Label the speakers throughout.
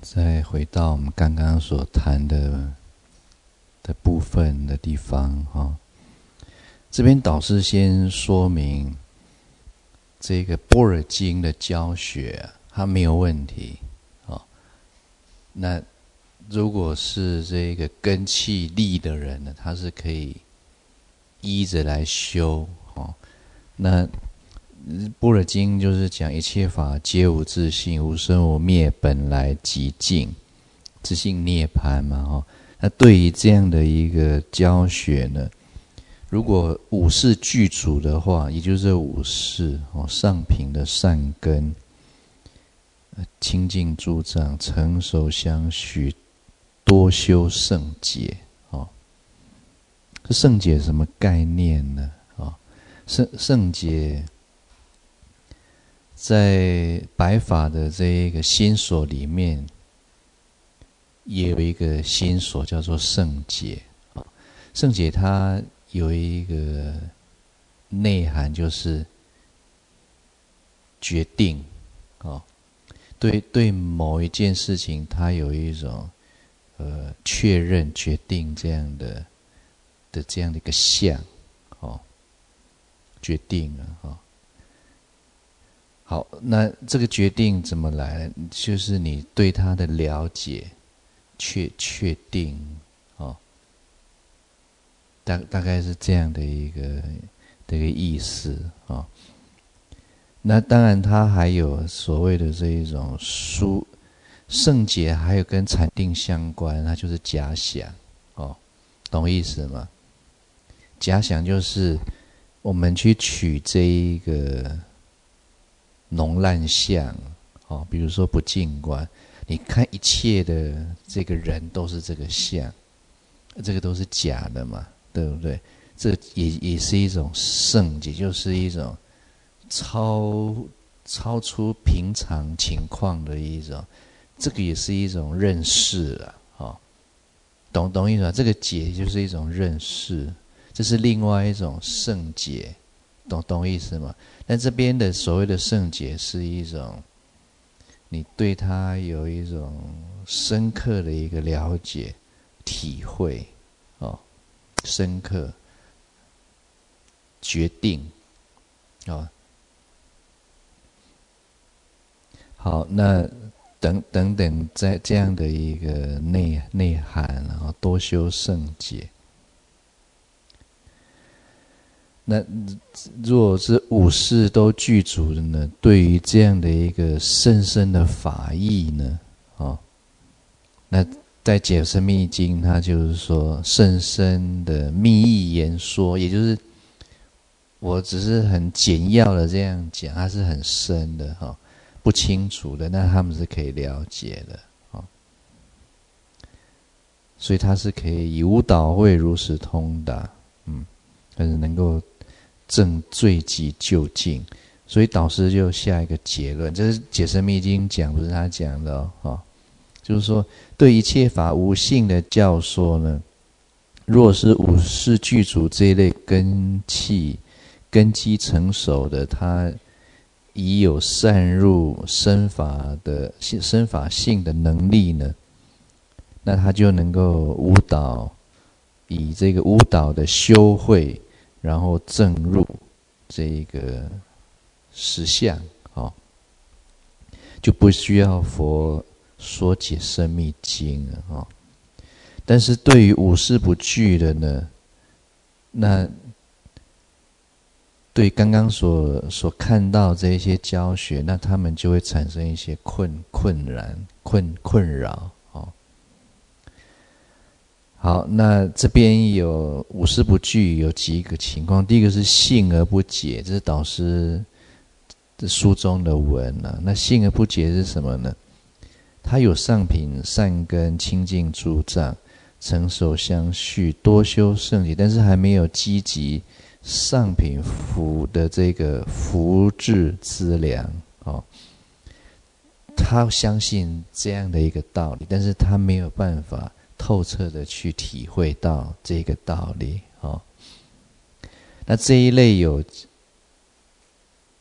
Speaker 1: 再回到我们刚刚所谈的部分的地方这边导师先说明，这个般若经的教学它没有问题那如果是这个根器利的人呢，他是可以依着来修那般若经就是讲一切法皆无自性，无生无灭，本来寂静，自性涅槃嘛那对于这样的一个教学呢，如果五事具足的话，也就是五事上品的善根，清净诸障，成熟相续，多修圣解这圣解什么概念呢圣解在白法的这一个心所里面，也有一个心所叫做圣解圣解它有一个内涵，就是决定对某一件事情，它有一种确认、决定这样的这样的一个相决定好，那这个决定怎么来？就是你对它的了解、确定大概是这样的一个意思那当然，它还有所谓的这一种圣解，还有跟禅定相关，它就是假想懂意思吗？假想就是我们去取这一个浓烂相比如说不净观，你看一切的这个人都是这个相，这个都是假的嘛，对不对？这也是一种圣解，就是一种超出平常情况的一种，这个也是一种认识懂意思吗？这个解就是一种认识，这是另外一种圣解，懂意思吗？但这边的所谓的圣解是一种你对它有一种深刻的一个了解、体会深刻决定好，那等等，在这样的一个内涵多修圣解。那如果是五事都具足的呢，对于这样的一个甚深的法义呢那在解深密经，它就是说甚深的密意言说，也就是我只是很简要的这样讲，它是很深的不清楚的，那他们是可以了解的所以它是可以以无导会如实通达但是能够证最极究竟，所以导师就下一个结论，这是解深密经讲，不是他讲的就是说对一切法无性的教说呢，若是五事具足这一类根基成熟的，他已有善入身法性的能力呢，那他就能够以这个无导的修慧，然后证入这个实相就不需要佛说解深密经了但是对于五事不具的呢，那对刚刚所看到这些教学，那他们就会产生一些困扰好，那这边有五事不具，有几个情况。第一个是信而不解，这是导师的书中的文那信而不解是什么呢？他有上品善根，清净诸障，成熟相续，多修圣解，但是还没有积极上品福的这个福智资粮他相信这样的一个道理，但是他没有办法透彻的去体会到这个道理那这一类有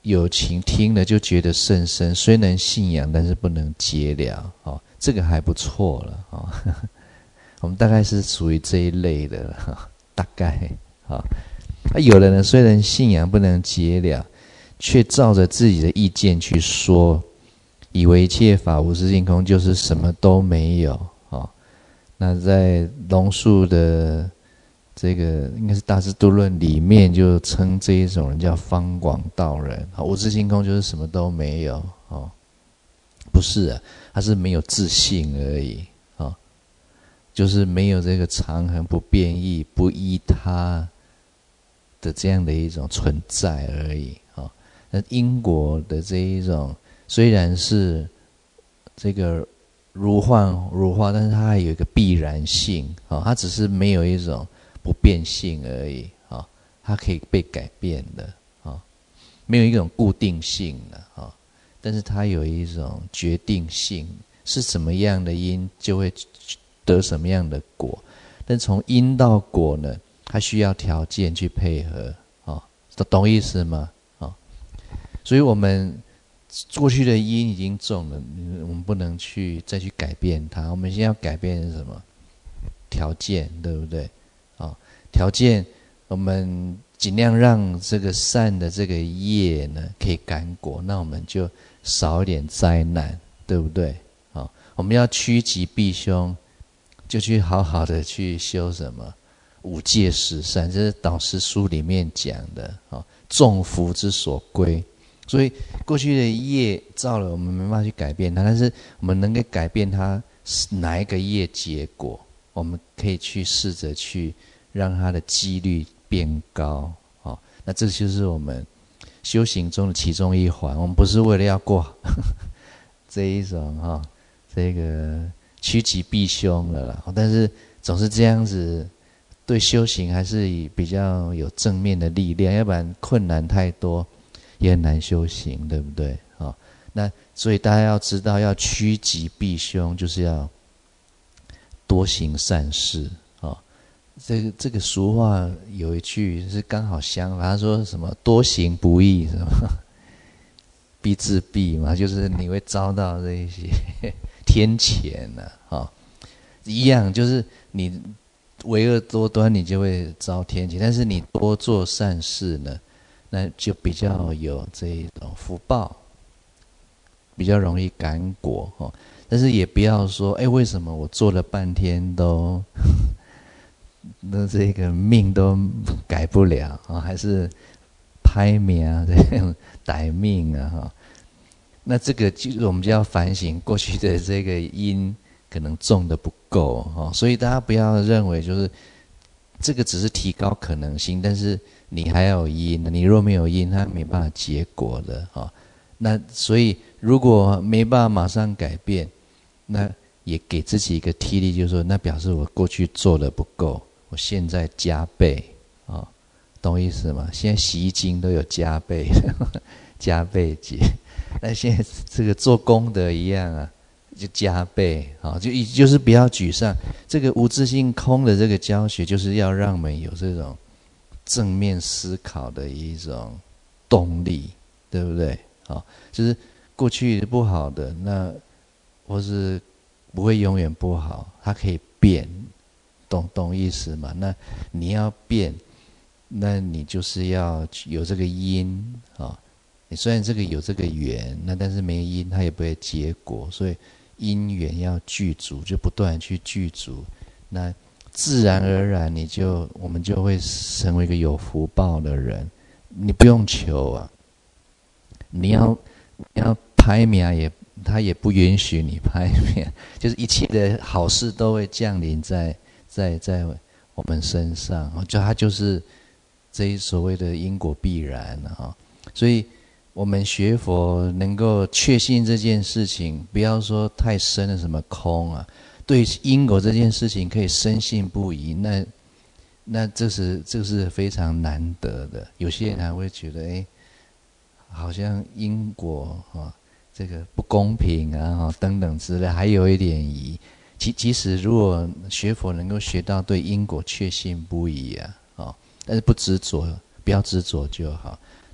Speaker 1: 有情听了就觉得甚深，虽能信仰，但是不能结了。哦，这个还不错了。哦，我们大概是属于这一类的了，大概。啊，有的人虽然信仰不能结了，却照着自己的意见去说，以为一切法无自性空，就是什么都没有。哦，那在龙树的这个应该是《大智度论》里面就称这一种人叫方广道人。无自性空就是什么都没有。哦，不是啊，他是没有自性而已。哦，就是没有这个常恒不变异不依他的这样的一种存在而已。哦，那因果的这一种虽然是这个如幻如化，但是它还有一个必然性。哦，它只是没有一种不变性而已。哦，它可以被改变的。哦，没有一种固定性的。哦，但是它有一种决定性，是什么样的因就会得什么样的果。但从因到果呢，它需要条件去配合。哦，懂意思吗？哦，所以我们过去的因已经种了，我们不能再去改变它。我们现在要改变的是什么？条件，对不对？哦，条件我们尽量让这个善的这个业呢可以感果，那我们就少一点灾难，对不对？哦，我们要趋吉避凶，就去好好的去修什么五戒十善，这是导师书里面讲的。哦，众福之所归。所以过去的业造了，我们没办法去改变它，但是我们能够改变它哪一个业结果，我们可以去试着去让它的几率变高。哦，那这就是我们修行中的其中一环。我们不是为了要过这一种这个趋吉避凶了啦，但是总是这样子，对修行还是比较有正面的力量，要不然困难太多也很难修行，对不对？哦，那所以大家要知道，要趋吉避凶，就是要多行善事。哦，这个俗话有一句是刚好相反，他说什么多行不义，什么必自毙嘛，就是你会遭到这一些天谴啊。哦，一样，就是你为恶多端，你就会遭天谴，但是你多做善事呢，那就比较有这一种福报，比较容易感果。哦，但是也不要说，为什么我做了半天都那这个命都改不了啊，还是拍命啊，这样歹命啊。那这个就是我们就要反省过去的这个因可能种的不够。所以大家不要认为就是这个只是提高可能性，但是你还要有因，你若没有因，它没办法结果的。那所以如果没办法马上改变，那也给自己一个替力，就是说那表示我过去做的不够，我现在加倍。懂我意思吗？现在洗衣精都有加倍加倍节，那现在这个做功德一样啊，就加倍。就是不要沮丧。这个无自性空的这个教学，就是要让我们有这种正面思考的一种动力，对不对？就是过去不好的，那或是不会永远不好，它可以变，懂意思吗？那你要变，那你就是要有这个因。你虽然这个有这个缘，那但是没因它也不会结果，所以因缘要具足，就不断去具足，那自然而然我们就会成为一个有福报的人。你不用求啊，你要拍命他也不允许你拍命，就是一切的好事都会降临在我们身上。它就是这一所谓的因果必然。所以我们学佛能够确信这件事情，不要说太深的什么空啊，对因果这件事情可以深信不疑，那这是非常难得的。有些人还会觉得好像因果这个不公平啊等等之类，还有一点疑。其实如果学佛能够学到对因果确信不疑啊，但是不执着，不要执着就好。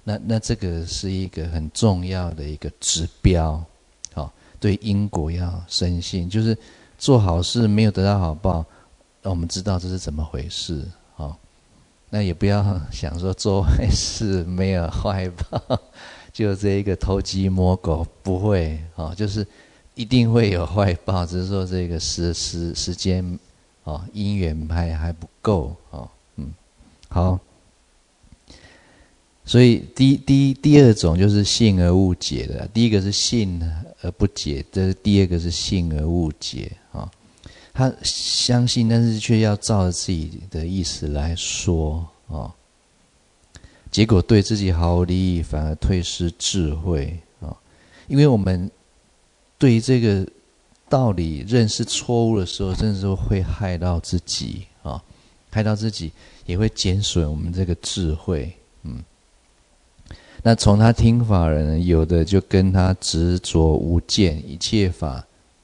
Speaker 1: 那这个是一个很重要的一个指标，对因果要深信，就是做好事没有得到好报，我们知道这是怎么回事，那也不要想说做坏事没有坏报，就这一个偷鸡摸狗，不会，就是一定会有坏报，只是说这个时间，因缘还不够，好。所以第二种就是信而误解的，第一个是信而不解，第二个是信而误解他相信，但是却要照着自己的意思来说结果对自己毫无利益，反而退失智慧因为我们对于这个道理认识错误的时候，甚至会害到自己害到自己，也会减损我们这个智慧。那从他听法人，有的就跟他执着无间，一切法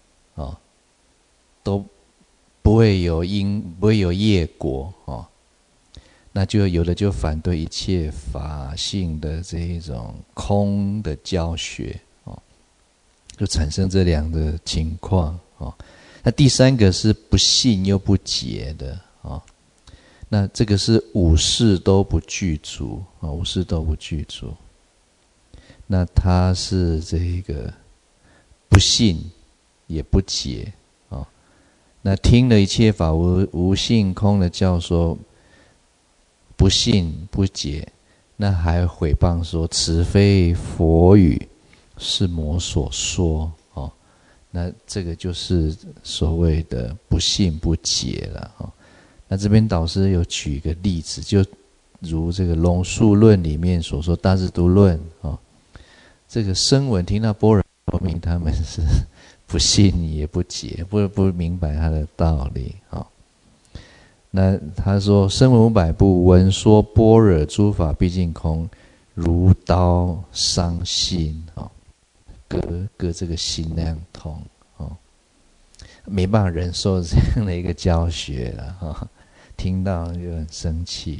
Speaker 1: 都不会有因，不会有业果那就有的就反对一切法性的这一种空的教学就产生这两个情况那第三个是不信又不解的那这个是五事都不具足五事都不具足。那他是这个不信也不解那听了一切法无性空的教说，不信不解，那还毁谤说此非佛语，是魔所说那这个就是所谓的不信不解了那这边导师有举一个例子，就如这个龙树论里面所说，大智度论这个声闻听到般若说明，他们是不信也不解，不明白他的道理那他说声闻500部，闻说般若诸法毕竟空，如刀伤心割这个心那样痛没办法忍受这样的一个教学了听到就很生气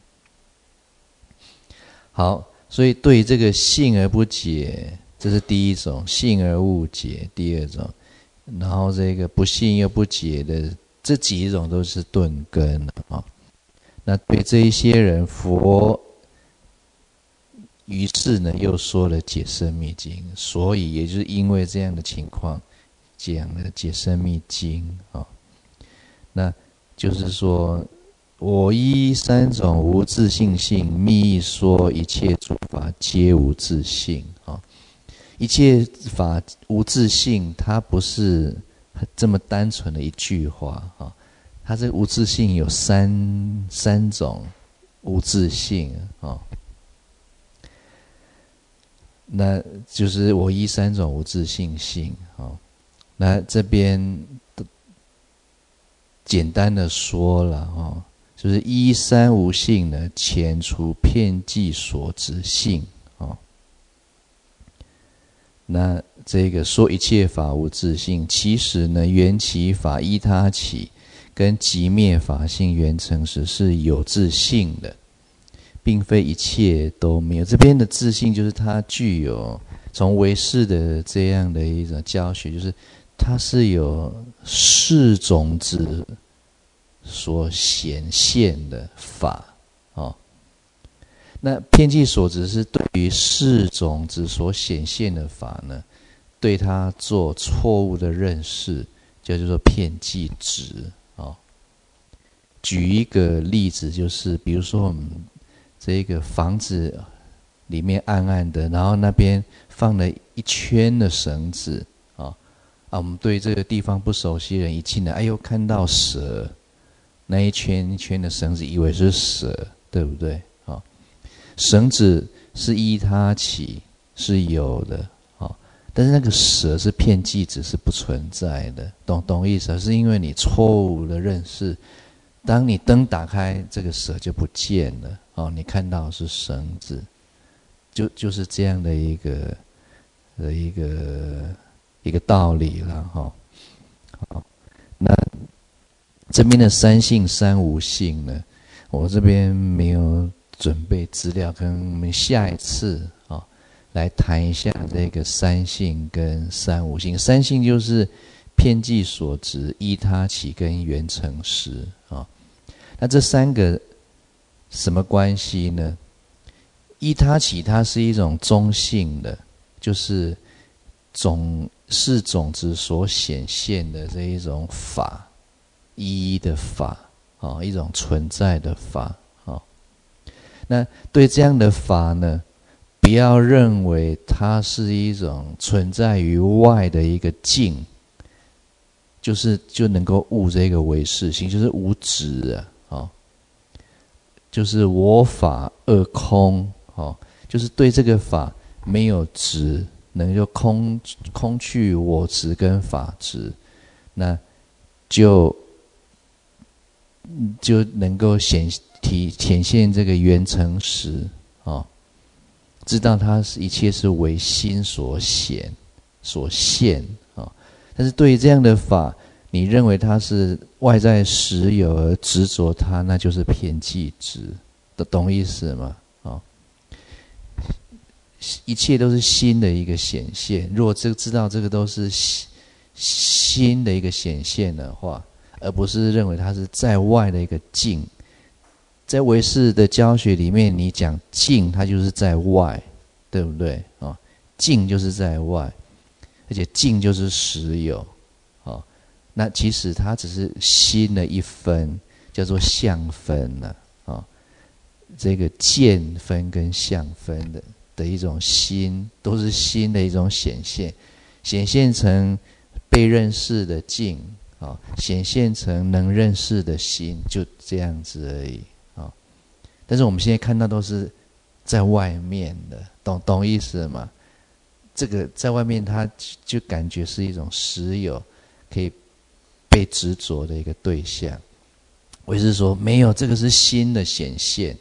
Speaker 1: 好。所以对于这个信而不解，这是第一种，信而误解第二种，然后这个不信又不解的这几种都是钝根那对这一些人，佛于是呢又说了解深密经，所以也就是因为这样的情况讲了解深密经那就是说我依三种无自性性，密意说一切诸法皆无自性一切法无自性，它不是这么单纯的一句话它这无自性有三种无自性那就是我依三种无自性性那这边简单的说了就是依三无性呢，遣除遍计所执性那这个说一切法无自性，其实呢缘起法依他起，跟寂灭法性缘成时是有自性的，并非一切都没有。这边的自性就是它具有从唯识的这样的一种教学，就是它是有四种子所显现的法那遍计所执是对于四种子所显现的法呢，对它做错误的认识，叫做遍计执举一个例子，就是比如说我们这个房子里面暗暗的，然后那边放了一圈的绳子我们对这个地方不熟悉的人一进来，哎呦看到蛇，那一圈一圈的绳子以为是蛇，对不对绳子是依他起，是有的但是那个蛇是遍计执，是不存在的，懂意思？是因为你错误的认识，当你灯打开，这个蛇就不见了你看到的是绳子，就是这样的一个道理了那这边的三性三无性呢，我这边没有准备资料，可能我们下一次来谈一下这个三性跟三无性。三性就是遍计所执、依他起跟缘成实那这三个什么关系呢？依他起它是一种中性的，就是是种子所显现的这一种法，一一的法一种存在的法那对这样的法呢，不要认为它是一种存在于外的一个境，就能够悟这个唯识性，就是无执就是我法二空就是对这个法没有执，能够空去我执跟法执，那就能够显现这个缘成实知道它一切是为心所现但是对于这样的法，你认为它是外在实有而执着它，那就是遍计执，懂意思吗？一切都是心的一个显现。如果知道这个都是心的一个显现的话，而不是认为它是在外的一个境。在唯识的教学里面，你讲境，它就是在外，对不对境就是在外，而且境就是实有那其实它只是心的一分，叫做相分这个见分跟相分的一种心，都是心的一种显现成被认识的境显现成能认识的心，就这样子而已但是我们现在看到都是在外面的，懂意思吗？这个在外面，它就感觉是一种实有，可以被执着的一个对象。我是说，没有，这个是心的显现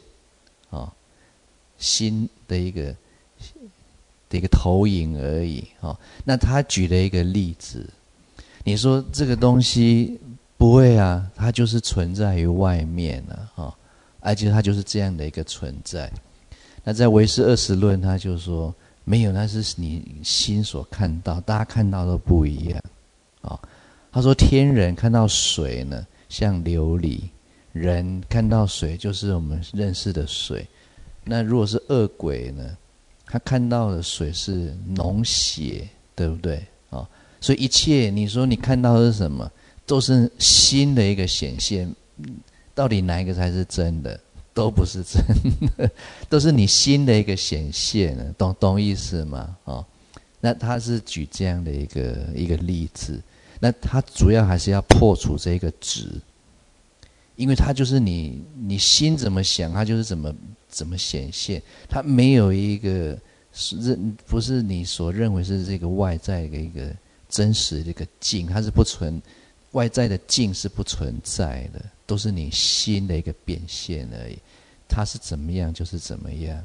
Speaker 1: 心的一个投影而已那他举了一个例子，你说这个东西不会啊，它就是存在于外面而且它就是这样的一个存在。那在唯识20论，他就说没有，那是你心所看到，大家看到都不一样他说天人看到水呢，像琉璃；人看到水，就是我们认识的水。那如果是恶鬼呢，他看到的水是脓血，对不对所以一切你说你看到的是什么，都是心的一个显现。到底哪一个才是真的？都不是真的，都是你心的一个显现，懂意思吗那他是举这样的一个例子，那他主要还是要破除这个执，因为他就是你心怎么想，他就是怎么显现，他没有一个不是你所认为是这个外在的一个真实的一个境，它是不存，外在的境是不存在的，都是你心的一个变现而已，它是怎么样就是怎么样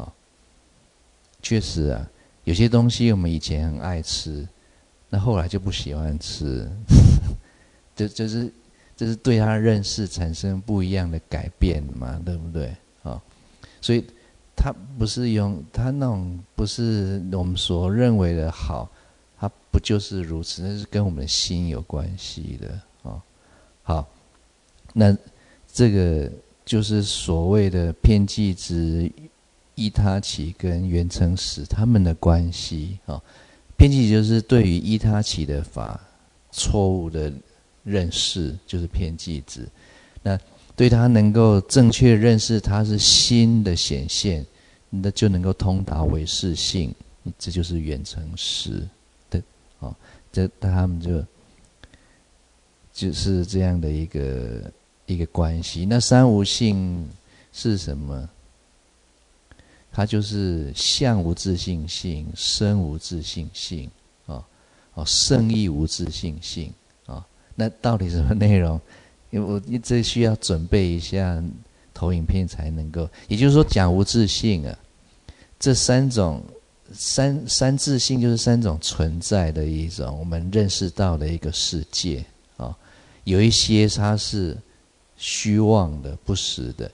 Speaker 1: 确实有些东西我们以前很爱吃，那后来就不喜欢吃就是对它认识产生不一样的改变嘛，对不对所以它不是它那种不是我们所认为的好，它不就是如此，那是跟我们的心有关系的好，那这个就是所谓的遍计执、依他起跟缘成实他们的关系遍计就是对于依他起的法错误的认识，就是遍计执。那对他能够正确认识它是心的显现，那就能够通达唯识性，这就是缘成实的这他们就是这样的一个关系。那三无性是什么？它就是相无自性性，生无自性性胜义无自性性那到底什么内容？因为我这需要准备一下投影片才能够，也就是说讲无自性这三种三自性就是三种存在的一种我们认识到的一个世界有一些它是虚妄的不实的，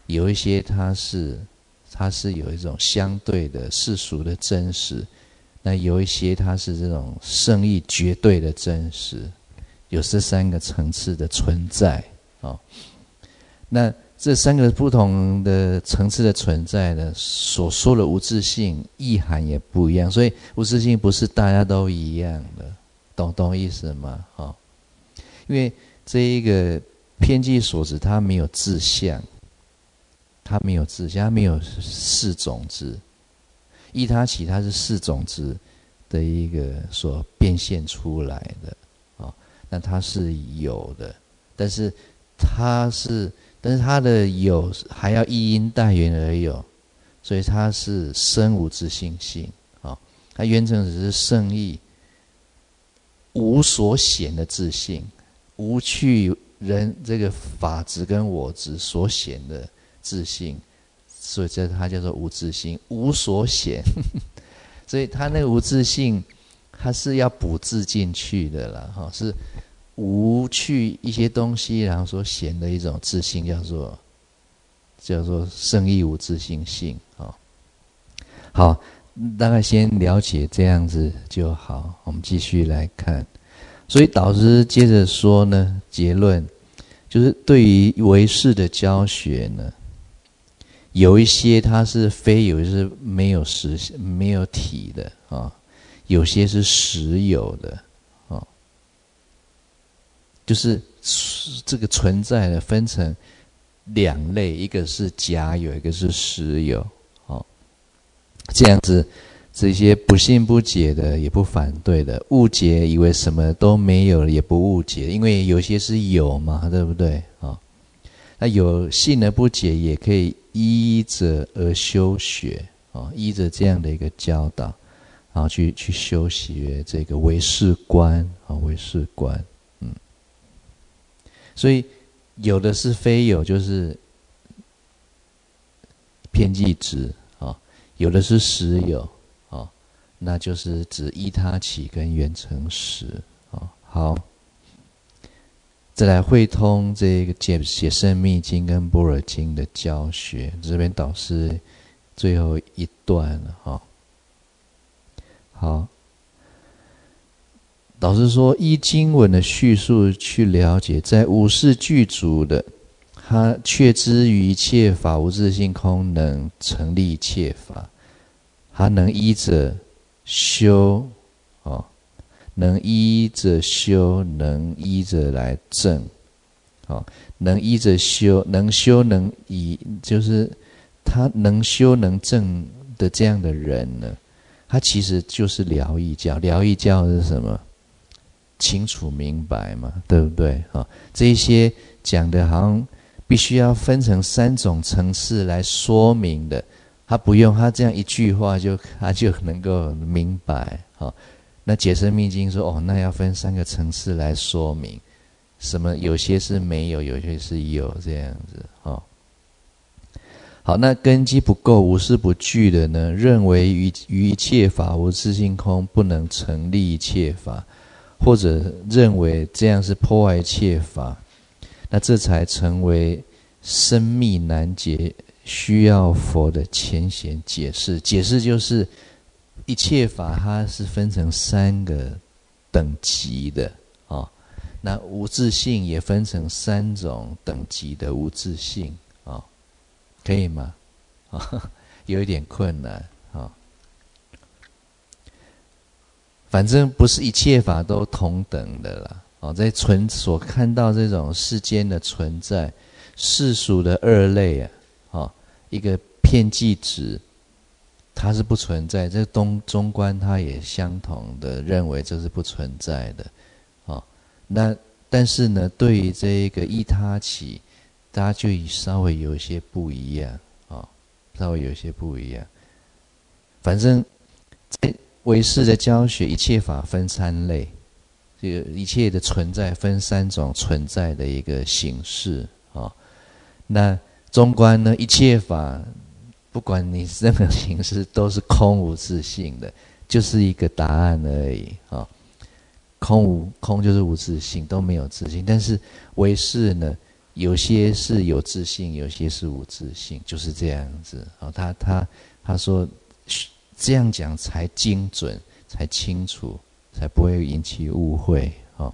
Speaker 1: 有一些它是有一种相对的世俗的真实，那有一些它是这种圣意绝对的真实，有这三个层次的存在啊。那这三个不同的层次的存在呢，所说的无自性意涵也不一样，所以无自性不是大家都一样的，懂意思吗？因为这一个偏计所执，它没有自相，它没有四种子，依他起它是四种子的一个所变现出来的那它是有的，但是它的有还要一因带缘而有，所以它是生无自性性它原成只是圣意无所显的自性，无去人这个法执跟我执所显的自性，所以它叫做无自性，无所显所以它那个无自性它是要补自进去的啦是无去一些东西然后所显的一种自性，叫做圣意无自性性好，大概先了解这样子就好，我们继续来看。所以导师接着说呢，结论就是对于唯识的教学呢，有一些它是非有，就是没有体的有些是实有的就是这个存在的分成两类，一个是假有，一个是实有这样子这些不信不解的也不反对的，误解以为什么都没有了也不误解，因为有些是有嘛，对不对那有信而不解也可以依着而修学依着这样的一个教导然后去修习这个唯识观唯识观所以有的是非有，就是偏计执有的是实有那就是指依他起跟缘成实好，再来会通这个解圣密经跟般若经的教学，这边导师最后一段了好，导师说依经文的叙述去了解，在五识具足的他确知于一切法无自性空能成立一切法，他能依着修能依着修，能依着来证能依着修，能修能依，就是他能修能证的这样的人呢，他其实就是疗义教。疗义教是什么？清楚明白嘛，对不对这一些讲的好像必须要分成三种层次来说明的，他不用，他这样一句话他就能够明白那解深密经说那要分三个层次来说明什么，有些是没有，有些是有，这样子好，那根基不够，无识不具的呢，认为于一切法无自性空，不能成立一切法，或者认为这样是破坏一切法，那这才成为深密难解，需要佛的浅显解释。解释就是一切法它是分成三个等级的那无自性也分成三种等级的无自性可以吗有一点困难反正不是一切法都同等的啦在所看到这种世间的存在，世俗的二类一个遍计执它是不存在，这中观它也相同的认为这是不存在的那但是呢，对于这一个依他起，大家就稍微有一些不一样稍微有一些不一样。反正在唯识的教学，一切法分三类，这个一切的存在分三种存在的一个形式那中观呢，一切法不管你任何形式都是空无自性的，就是一个答案而已空就是无自性，都没有自性。但是唯识呢， 有些是有自性，有些是无自性，就是这样子。他说这样讲才精准，才清楚，才不会引起误会。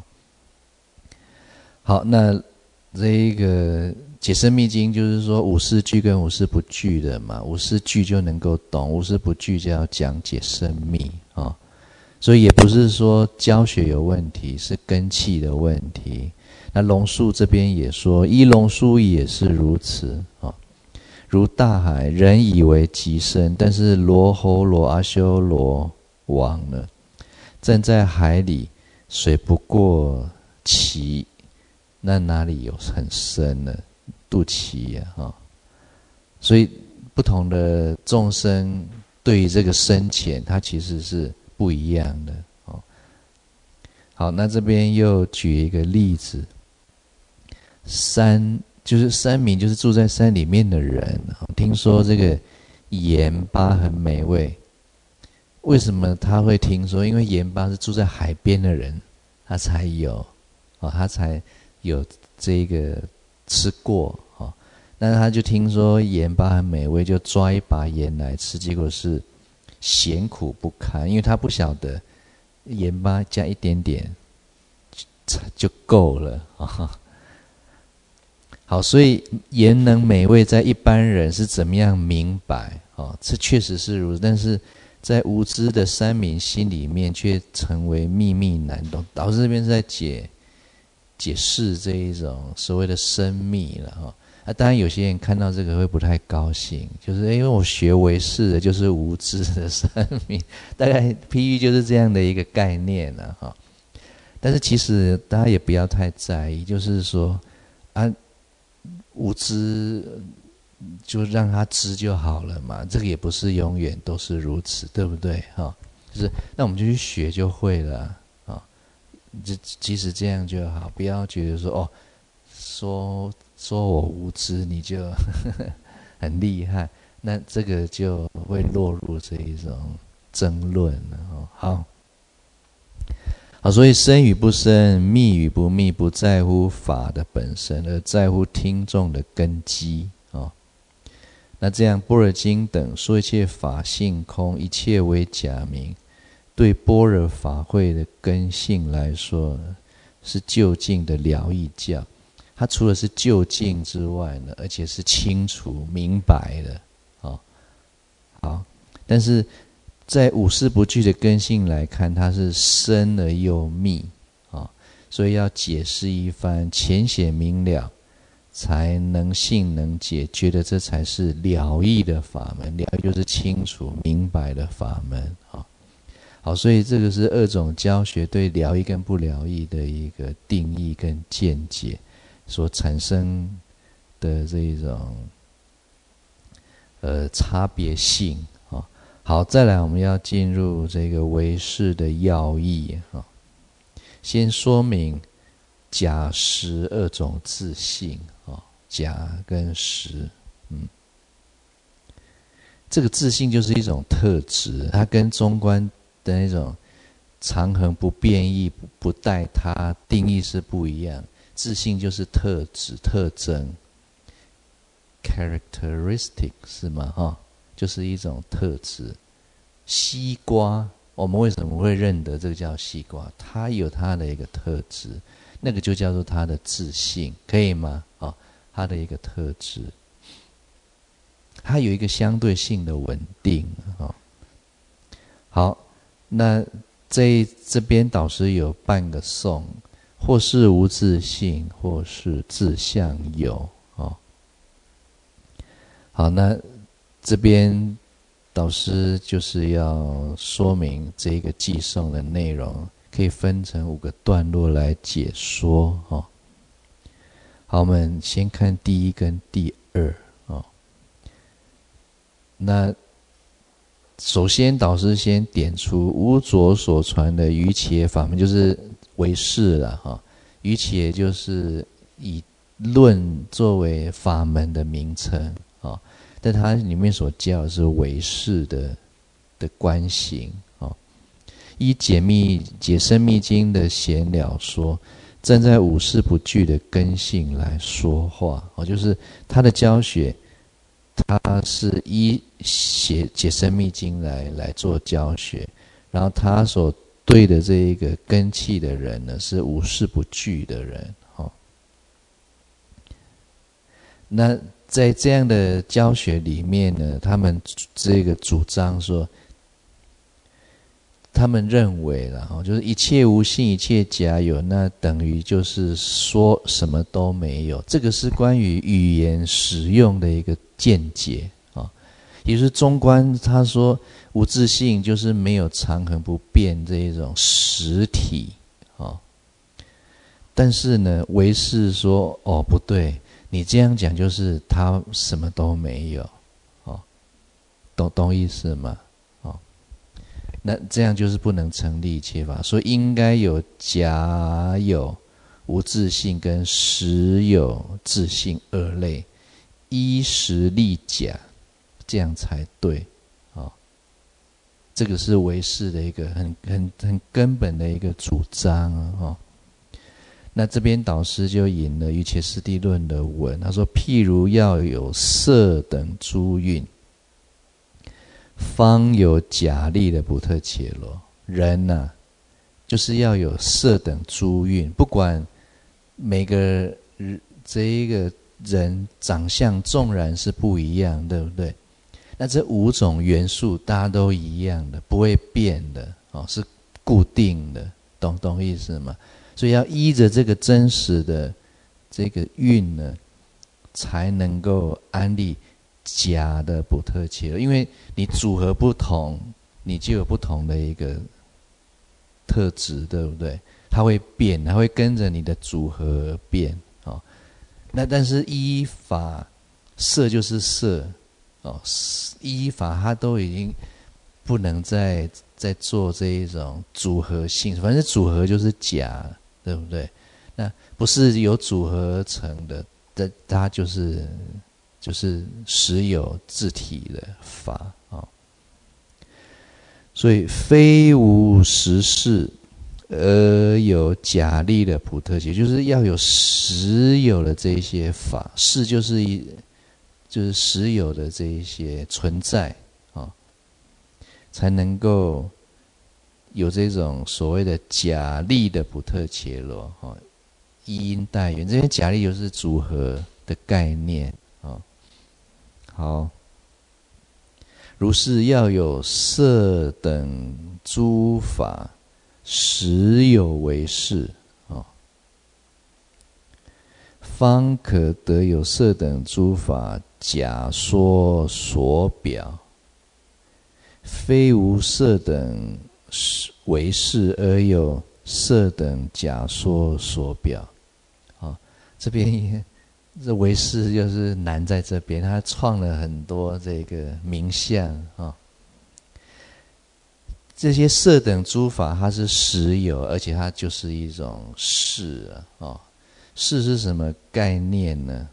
Speaker 1: 好，那这一个解深密经就是说五事具跟五事不具的嘛，五事具就能够懂，五事不具就要讲解深密啊。所以也不是说教学有问题，是根器的问题。那龙树这边也说，依龙树也是如此啊。如大海，人以为极深，但是罗侯罗阿修罗王呢，站在海里，水不过脐，那哪里有很深呢？肚脐呀，所以不同的众生对于这个深浅，它其实是不一样的哦。好，那这边又举一个例子，山民，就是住在山里面的人，听说这个盐巴很美味。为什么他会听说？因为盐巴是住在海边的人，他才有这个吃过。那他就听说盐巴很美味，就抓一把盐来吃，结果是咸苦不堪，因为他不晓得盐巴加一点点就够了啊。好，所以盐能美味，在一般人是怎么样明白？这确实是如此，但是在无知的山民心里面却成为秘密难懂。导师这边是在解释这一种所谓的深密了当然有些人看到这个会不太高兴，就是因为我学唯识的就是无知的山民，大概譬喻就是这样的一个概念了但是其实大家也不要太在意，就是说无知就让他知就好了嘛，这个也不是永远都是如此，对不对就是那我们就去学就会了即使这样就好，不要觉得说我无知你就很厉害，那这个就会落入这一种争论了好，所以深与不深，密与不密，不在乎法的本身，而在乎听众的根基那这样般若经等说一切法性空，一切为假名，对般若法会的根性来说是究竟的了义教。它除了是究竟之外呢，而且是清楚明白的好，但是在五事不具的根性来看，它是深而又密所以要解释一番，浅显明了，才能信能解，觉得这才是了义的法门。了义就是清楚明白的法门好，所以这个是二种教学对了义跟不了义的一个定义跟见解所产生的这一种差别性好，再来我们要进入这个唯识的要义先说明假实二种自性假跟实这个自性就是一种特质，它跟中观的那种常恒不变异不待他定义是不一样。自性就是特质特征 characteristic 是吗就是一种特质。西瓜我们为什么会认得这个叫西瓜？它有它的一个特质，那个就叫做它的自性，可以吗它的一个特质，它有一个相对性的稳定好，那这边导师有半个颂，或是无自性，或是自相有好，那这边导师就是要说明这个偈颂的内容，可以分成5个段落来解说好，我们先看第1跟第2那首先导师先点出无着所传的瑜伽法门，就是唯识了瑜伽就是以论作为法门的名称但它里面所教的是唯识的观行依解深密经的闲了说， 站在五事不惧的根性来说话，就是他的教学，他是依写解深密经来做教学，然后他所对的这一个根器的人呢，是无事不惧的人。那在这样的教学里面呢，他们这个主张说，他们认为啦，就是一切无性，一切假有，那等于就是说什么都没有。这个是关于语言使用的一个见解啊。也就是中观他说无自性就是没有常恒不变这一种实体啊。但是呢，唯识说不对，你这样讲就是他什么都没有，懂意思吗？那这样就是不能成立一切法，所以应该有假有无自性跟实有自性二类，依实立假，这样才对。这个是唯识的一个很根本的一个主张啊。那这边导师就引了瑜伽师地论的文，他说：譬如要有色等诸蕴，方有假立的不特伽罗。人就是要有色等诸蕴，不管每个这一个人长相纵然是不一样，对不对？那这五种元素大家都一样的，不会变的，是固定的，懂意思吗？所以要依着这个真实的这个蕴呢，才能够安立假的不特伽罗。因为你组合不同，你就有不同的一个特质，对不对？它会变，它会跟着你的组合而变。那但是依法色就是色，依法它都已经不能再做这一种组合性，反正组合就是假，对不对？那不是由组合而成的，它就是实有自体的法。所以非无实事而有假立的普特伽，就是要有实有的这一些法，事就是实有的这一些存在才能够有这种所谓的假立的不特伽罗依因待缘，这些假立就是组合的概念好，如是要有色等诸法实有为是方可得有色等诸法假说所表。非无色等为是而有色等假说所表。这边这唯识就是难在这边，他创了很多这个名相这些色等诸法它是实有，而且它就是一种事事是什么概念呢？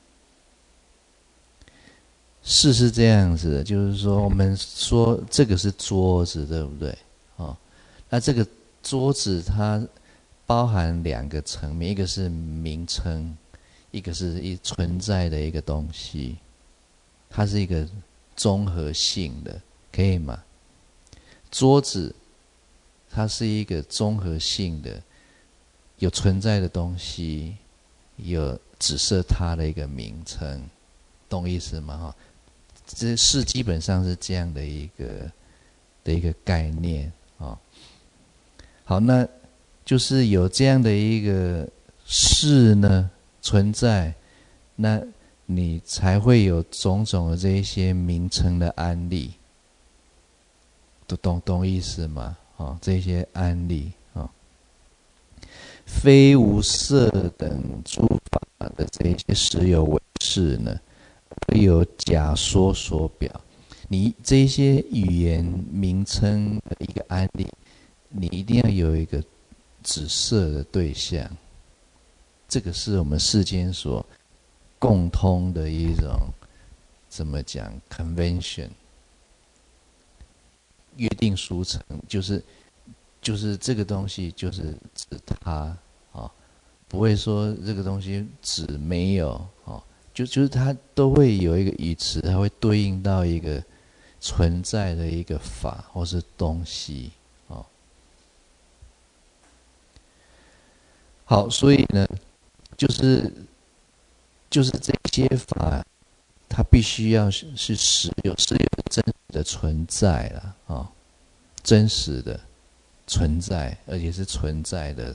Speaker 1: 事是这样子的，就是说我们说这个是桌子，对不对？那这个桌子它包含两个层面，一个是名称，一个是存在的一个东西，它是一个综合性的，可以吗？桌子它是一个综合性的，有存在的东西，有指涉它的一个名称，懂意思吗？这事基本上是这样的一个概念好，那就是有这样的一个事呢存在，那你才会有种种的这一些名称的安立，懂意思吗？这些安立非无色等诸法的这一些实有为是呢，而有假说所表。你这一些语言名称的一个安立，你一定要有一个指涉的对象，这个是我们世间所共通的一种怎么讲 convention 约定俗成，就是这个东西就是指它不会说这个东西指没有哦，就是它都会有一个语词，它会对应到一个存在的一个法或是东西哦。好，所以呢，就是这些法，它必须要是实有真实的存在了啊，真实的存在，而且是存在的，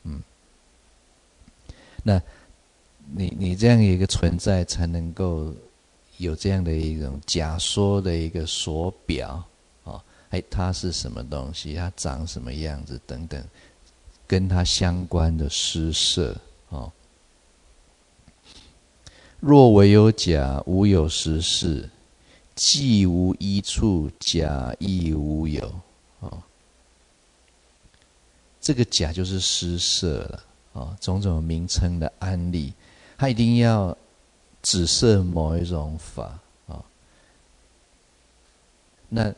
Speaker 1: 那你这样一个存在，才能够有这样的一种假说的一个所表啊，它是什么东西，它长什么样子等等，跟它相关的施设啊。若唯有假，无有实事，既无一处，假亦无有。哦，这个假就是施设了哦，种种名称的安立，它一定要指涉某一种法哦。那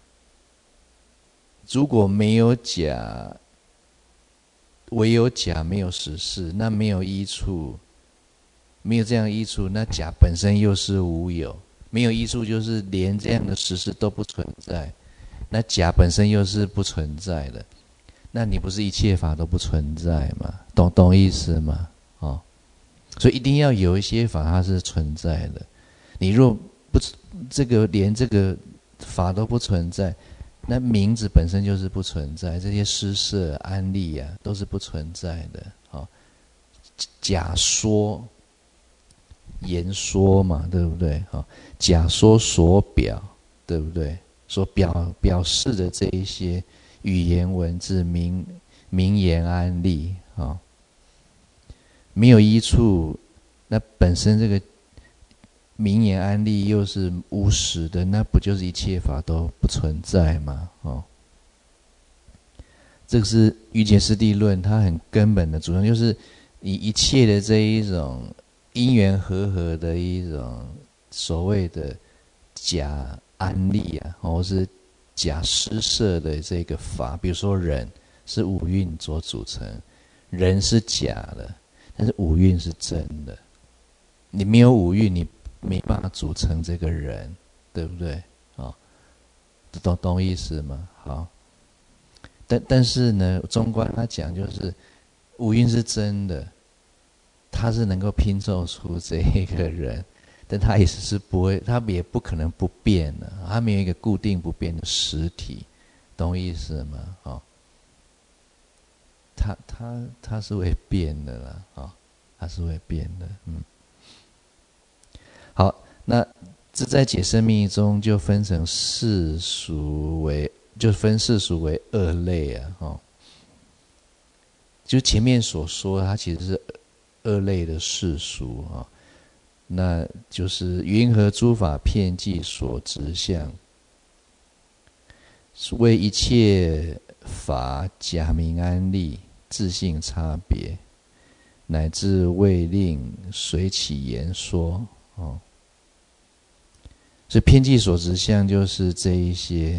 Speaker 1: 如果没有假，唯有假没有实事，那没有依处。没有这样依处，那假本身又是无有，没有依处就是连这样的实事都不存在，那假本身又是不存在的，那你不是一切法都不存在吗？懂意思吗？哦，所以一定要有一些法它是存在的，你若不连这个法都不存在，那名字本身就是不存在，这些施设安立啊都是不存在的。哦，假说。言说嘛，对不对？假说所表，对不对？所表示的这一些语言文字、名言安立啊，没有依处，那本身这个名言安立又是无实的，那不就是一切法都不存在吗？哦，这个是瑜伽师地论，它很根本的主张，就是你一切的这一种。因缘和合的一种所谓的假安立啊，或是假施设的这个法，比如说人是五蕴所组成，人是假的，但是五蕴是真的。你没有五蕴，你没办法组成这个人，对不对？啊，懂意思吗？好，但是呢，中观他讲就是五蕴是真的。他是能够拼凑出这一个人，但他也是不会，他也不可能不变的，他没有一个固定不变的实体，懂意思吗？哦，他是会变的啦，哦，他是会变的，好，那这在解生密中就分成世俗为二类啊，哦，就前面所说，它其实是。二类的世俗啊，那就是云何诸法遍计所执相，为一切法假名安立，自性差别，乃至未令随起言说哦。所以遍计所执相就是这一些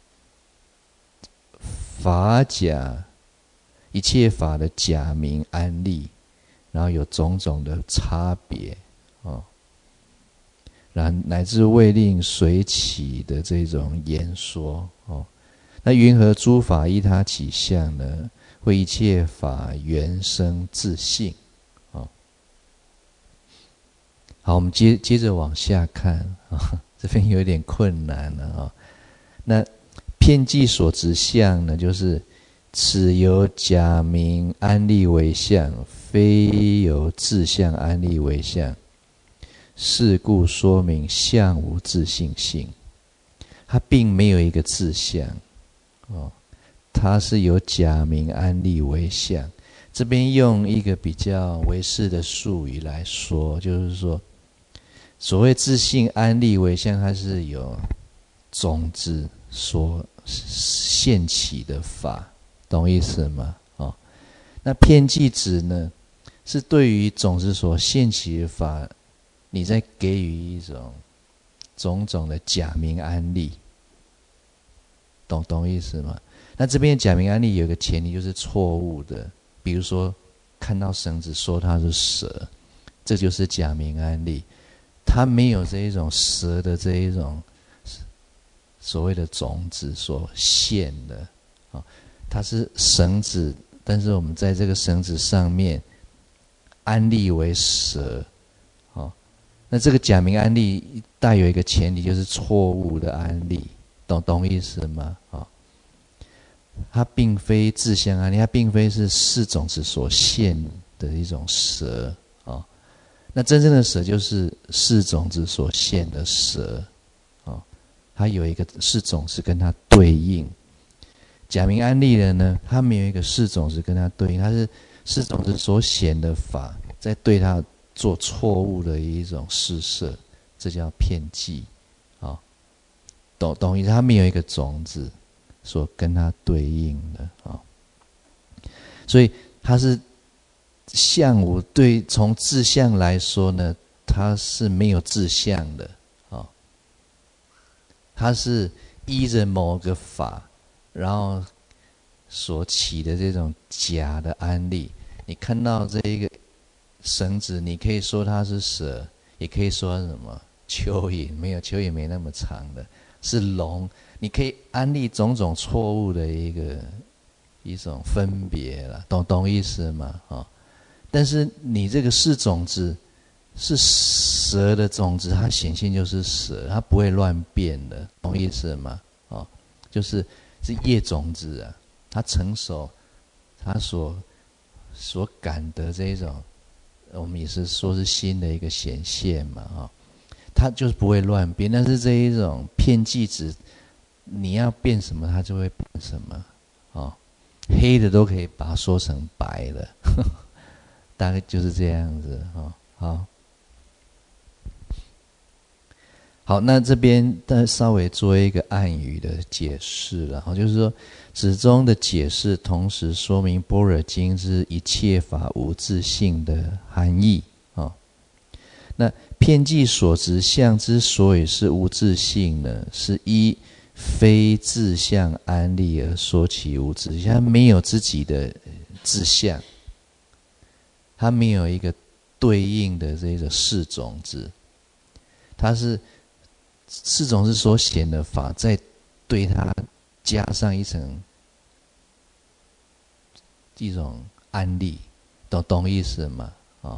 Speaker 1: 法假，一切法的假名安立。然后有种种的差别，哦，然后乃至未令随起的这种言说，哦，那云何诸法依他起相呢？为一切法原生自性，哦，好，我们接着往下看啊，这边有点困难了啊。那遍计所执相呢，就是此由假名安立为相。非由自相安立为相，是故说明相无自性性。它并没有一个自相，哦，它是由假名安立为相。这边用一个比较唯识的术语来说，就是说，所谓自性安立为相，它是有种子所现起的法，懂意思吗？哦，那遍计指呢？是对于种子所现起的法，你在给予一种种种的假名安立，懂意思吗？那这边的假名安立有一个前提就是错误的，比如说看到绳子说它是蛇，这就是假名安立。它没有这一种蛇的这一种所谓的种子所现的，它是绳子，但是我们在这个绳子上面安立为蛇，那这个假名安立带有一个前提，就是错误的安立，懂意思吗？它并非自相安立，它并非是四种子所现的一种蛇，那真正的蛇就是四种子所现的蛇，它有一个四种子跟它对应。假名安立的呢，它没有一个四种子跟它对应，它是四种子所显的法，在对它做错误的一种施设，这叫骗计，懂意思？它没有一个种子所跟它对应的，所以它是相无对，从自相来说呢，它是没有自相的，它是依着某个法，然后所起的这种假的安立。你看到这一个绳子，你可以说它是蛇，也可以说什么蚯蚓，没有蚯蚓没那么长的，是龙。你可以安立种种错误的一种分别了，懂意思吗？但是你这个是种子，是蛇的种子，它显现就是蛇，它不会乱变的，懂意思吗？就是业种子啊，它成熟，它所感得这一种，我们也是说是新的一个显现嘛，它就是不会乱变。但是这一种骗计子，你要变什么，它就会变什么，黑的都可以把它说成白的。大概就是这样子，好，那这边稍微做一个暗语的解释了，就是说子中的解释同时说明般若经之一切法无自性的含义，那遍计所执相之所以是无自性呢，是依非自相安立而说其无自性，它没有自己的自相，它没有一个对应的这个四种子，它是四种子所显的法，再对它加上一层一种安立，懂意思吗？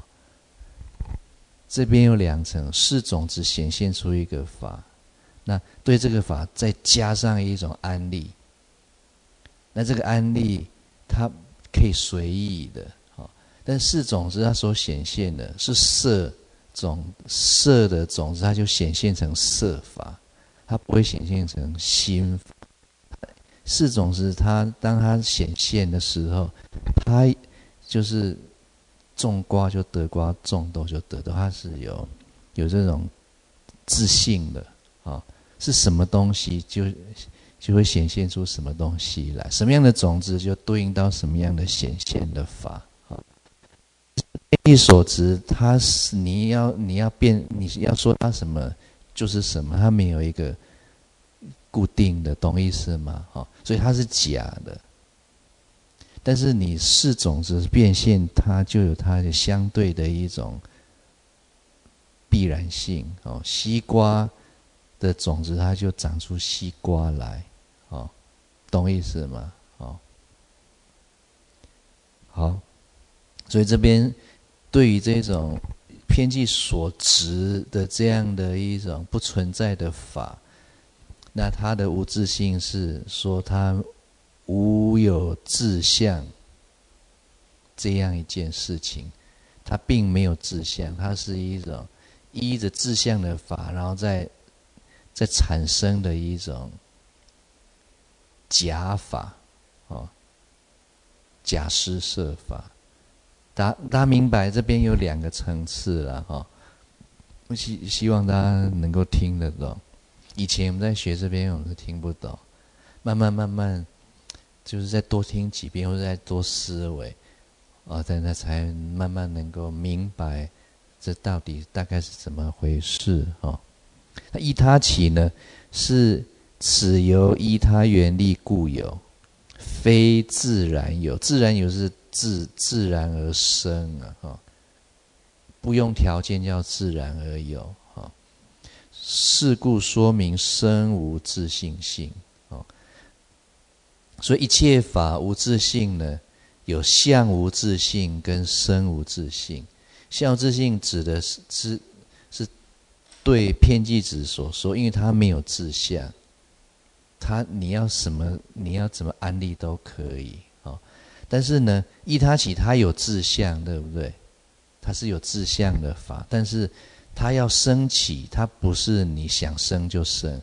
Speaker 1: 这边有两层，四种子显现出一个法，那对这个法再加上一种安立，那这个安立它可以随意的，但四种子它所显现的是色的种子，它就显现成色法，它不会显现成心法。四种子当它显现的时候，它就是种瓜就得瓜，种豆就得豆，它是有这种自性的，是什么东西就会显现出什么东西来，什么样的种子就对应到什么样的显现的法。一所执，它是你要说它什么就是什么，它没有一个固定的，懂意思吗？所以它是假的。但是你四种子变现，它就有它的相对的一种必然性。西瓜的种子，它就长出西瓜来，懂意思吗？好，所以这边对于这种遍计所执的这样的一种不存在的法，那它的无自性是说它无有自相这样一件事情，它并没有自相，它是一种依着自相的法，然后再产生的一种假法，假施设法。大家明白这边有两个层次了，我希望大家能够听得懂。以前我们在学这边，我们是听不懂，慢慢就是再多听几遍，或者再多思维，那才慢慢能够明白这到底大概是怎么回事。那依他起呢，是此由依他原力故有，非自然有。自然有是自然而生啊，不用条件叫自然而有啊。是故说明生无自性性啊。所以一切法无自性呢，有相无自性跟生无自性。相无自性指的是对遍计子所说，因为它没有自相，你要怎么安立都可以啊。但是呢，依他起它有自相，对不对？它是有自相的法，但是它要升起，它不是你想生就生，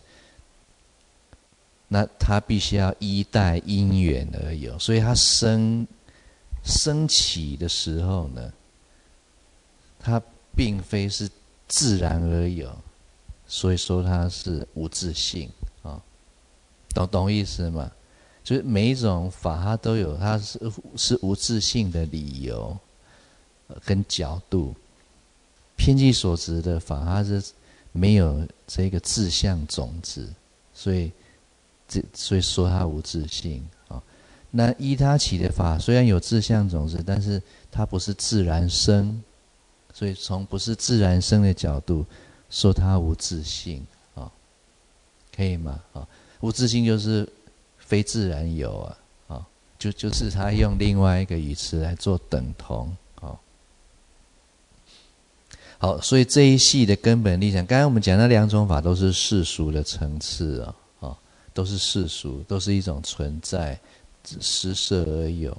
Speaker 1: 那它必须要依待因缘而有，所以它升起的时候呢，它并非是自然而有，所以说它是无自性啊，懂意思吗？就是每一种法它都有它是无自性的理由跟角度。遍计所执的法它是没有这个自相种子，所以说它无自性啊。那依他起的法虽然有自相种子，但是它不是自然生，所以从不是自然生的角度说它无自性啊，可以吗？啊，无自性就是非自然有啊，就是他用另外一个语词来做等同。好，所以这一系的根本立场，刚才我们讲那两种法都是世俗的层次都是世俗，都是一种存在，实色而有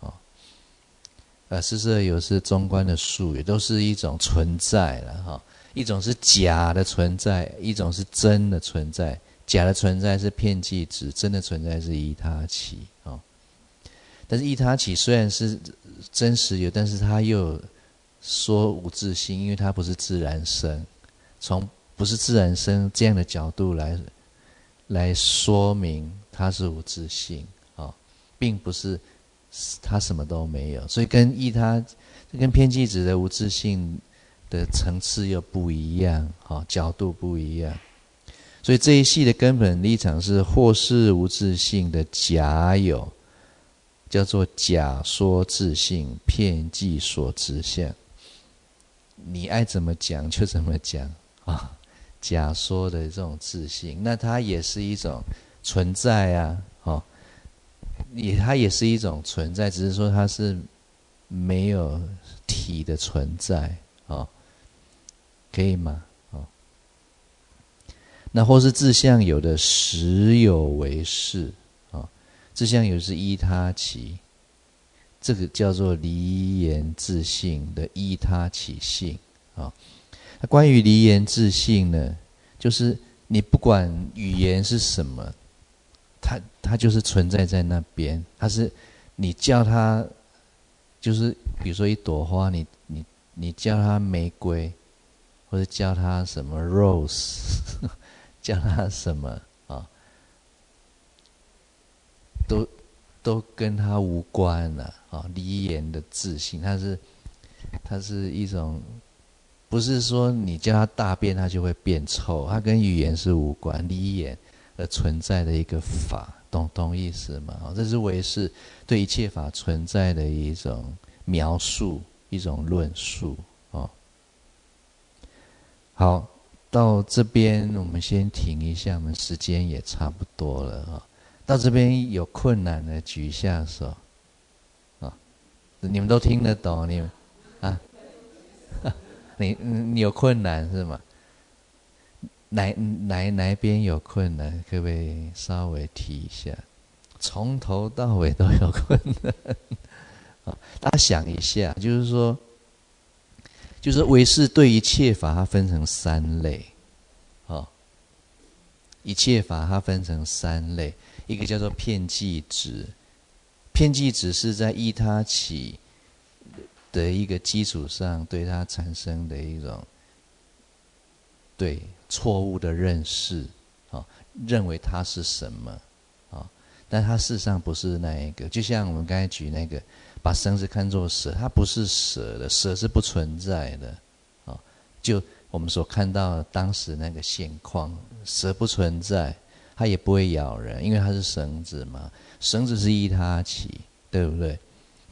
Speaker 1: 的实色而有是中观的术语，都是一种存在了一种是假的存在，一种是真的存在。假的存在是遍计子，真的存在是依他起但是依他起虽然是真实有，但是它又说无自性，因为它不是自然生，从不是自然生这样的角度来说明它是无自性并不是它什么都没有，所以跟遍计子的无自性的层次又不一样角度不一样。所以这一系的根本立场是或是无自性的假有，叫做假说自性，遍计所执相。你爱怎么讲就怎么讲假说的这种自性，那它也是一种存在它也是一种存在，只是说它是没有体的存在可以吗？那或是自相有的实有为是自相有是依他起，这个叫做离言自性的依他起性那关于离言自性呢，就是你不管语言是什么，它就是存在在那边，它是你叫它，就是比如说一朵花，你叫它玫瑰，或者叫它什么 rose 叫它什么都跟它无关了离言的自性，它是一种，不是说你叫它大便它就会变臭，它跟语言是无关，离言而存在的一个法，懂意思吗？这是唯识对一切法存在的一种描述，一种论述好，到这边我们先停一下，我们时间也差不多了到这边有困难的举一下手你们都听得懂，你们你有困难是吗？哪一边有困难？可不可以稍微提一下？从头到尾都有困难大家想一下，就是唯识对一切法它分成三类一切法它分成三类，一个叫做遍计执，遍计执是在依他起的一个基础上对它产生的一种对错误的认识认为它是什么但它事实上不是那一个。就像我们刚才举那个把绳子看作蛇，它不是蛇的，蛇是不存在的就我们所看到的当时那个现况，蛇不存在，它也不会咬人，因为它是绳子嘛，绳子是依他起，对不对？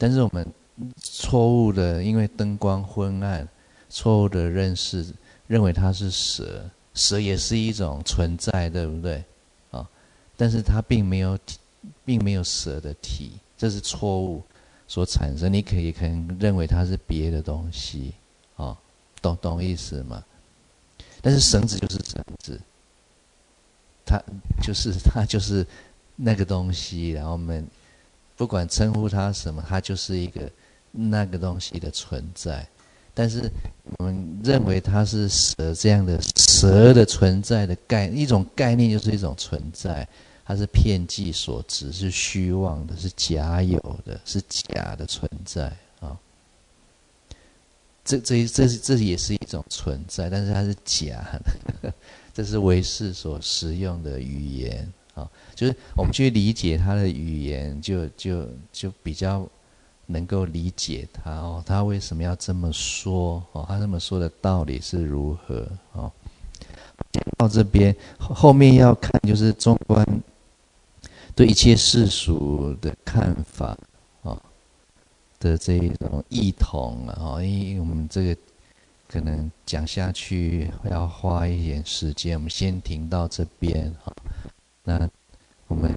Speaker 1: 但是我们错误的，因为灯光昏暗，错误的认识，认为它是蛇，蛇也是一种存在，对不对？啊，但是它并没有蛇的体，这是错误所产生。你可能认为它是别的东西，啊，懂意思吗？但是绳子就是绳子，它就是那个东西，然后我们不管称呼它什么，它就是一个那个东西的存在。但是我们认为它是蛇这样的蛇的存在的一种概念，就是一种存在，它是遍计所执，是虚妄的，是假有的，是假的存在啊。这也是一种存在，但是它是假的。这是唯识所使用的语言啊，就是我们去理解他的语言，就比较能够理解他哦，他为什么要这么说哦？他这么说的道理是如何哦？到这边后面要看就是中观对一切世俗的看法哦的这一种异同啊，因为我们这个可能讲下去要花一点时间，我们先停到这边哈。那我们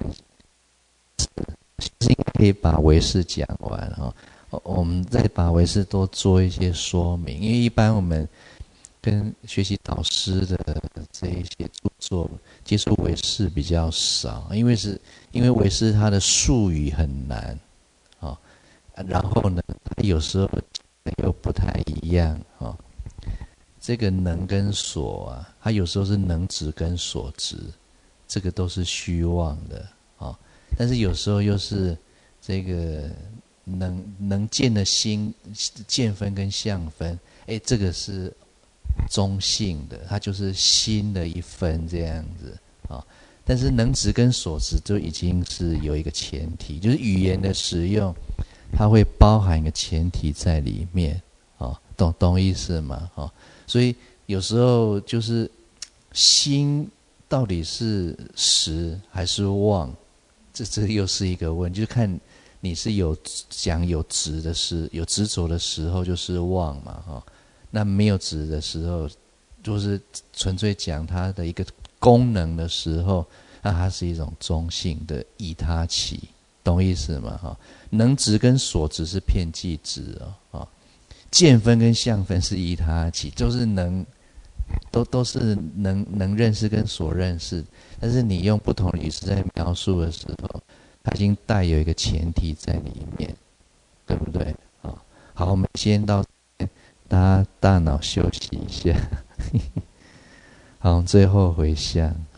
Speaker 1: 应该可以把唯识讲完哈。我们再把唯识多做一些说明，因为一般我们跟学习导师的这一些著作接触唯识比较少，因为唯识它的术语很难啊，然后呢，它有时候又不太一样啊。这个能跟所啊，它有时候是能执跟所执，这个都是虚妄的啊。但是有时候又是这个能见的心见分跟相分，这个是中性的，它就是心的一分这样子啊。但是能执跟所执就已经是有一个前提，就是语言的使用，它会包含一个前提在里面啊，懂意思吗？啊。所以有时候就是心到底是实还是妄，这又是一个问题，就是看你是有执的时，有执着的时候就是妄嘛，哈。那没有执的时候，就是纯粹讲它的一个功能的时候，那它是一种中性的依他起，懂意思吗？哈，能执跟所执是遍计执啊。见分跟相分是依他起，就是都是能认识跟所认识，但是你用不同的语词在描述的时候，它已经带有一个前提在里面，对不对？好，我们先到这边，大家大脑休息一下。好，最后回向。